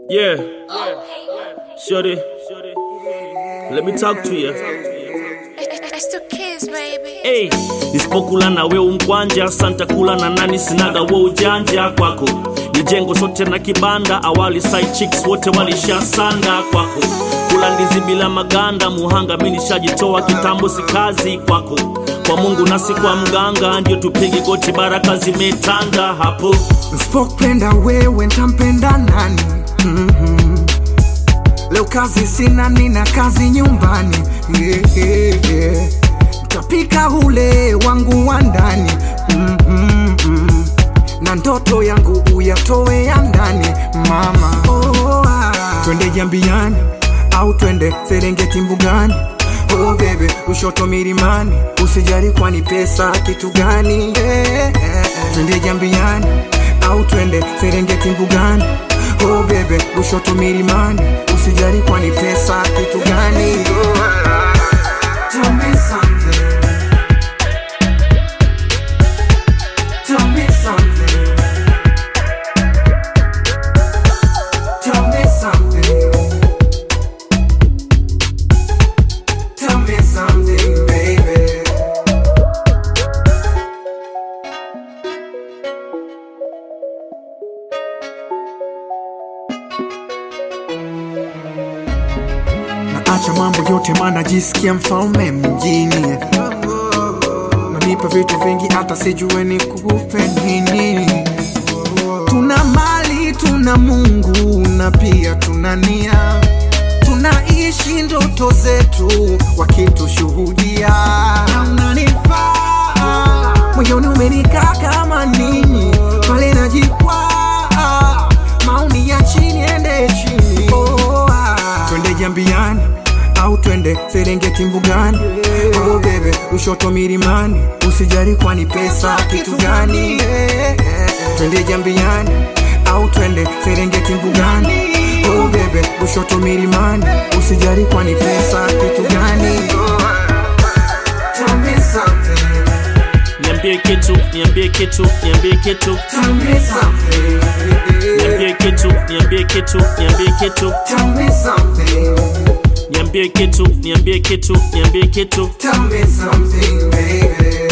Yeah. Shorty, let me talk to you. It's the kids, baby. Hey, nisipokula na we umkwanja, santa kula na nani sinaga we ujanja kwako. Nijengo sote na kibanda, awali side chicks wote walisha sanda kwako. Kula ndizi bila maganda, muhanga mini shajitoa kitambo si kazi kwako. Kwa Mungu nasi kwa mganga, ndio tupige goti baraka zimetanda hapo. Nisipopenda wewe ntampenda nani? Leo kazi sina, nina kazi nyumbani. Nitapika ule wangu wa ndani. Na ndoto yangu uyatoe ya ndani, mama. Twende Jambiani au twende Serengeti mbugani. Oh baby, ushoto milimani, usijali kwani pesa kitu gani. Twende Jambiani au twende Serengeti mbugani. Oh baby, ushoto milimani, usijali kwani pesa kitu gani. Tell me something. Tell me something. Tell me something. Tell me something, baby. Naacha mambo yote maana jisikia mfalme mjini. Nanipa vitu vingi hata sijue ni kukupe nini. Tuna mali, tuna Mungu na pia tuna nia. Tunaishi ndoto zetu wakitushuhudia. Unanifaa moyoni, umenikaa kama nini. Pale najikwaa, maoni ya chini ende chini. Twende Jambiani au twende Serengeti mbugani. Oh baby, ushoto milimani, usijali kwani pesa kitu gani. Twende Jambiani au twende Serengeti mbugani. Oh baby, ushoto milimani, usijali kwani pesa kitu gani. Tell me something. Niambie kitu, niambie kitu, niambie kitu. Tell me something. Niambie kitu, niambie kitu, niambie kitu. Tell me something. Niambie kitu, niambie kitu, niambie kitu. Tell me something, baby.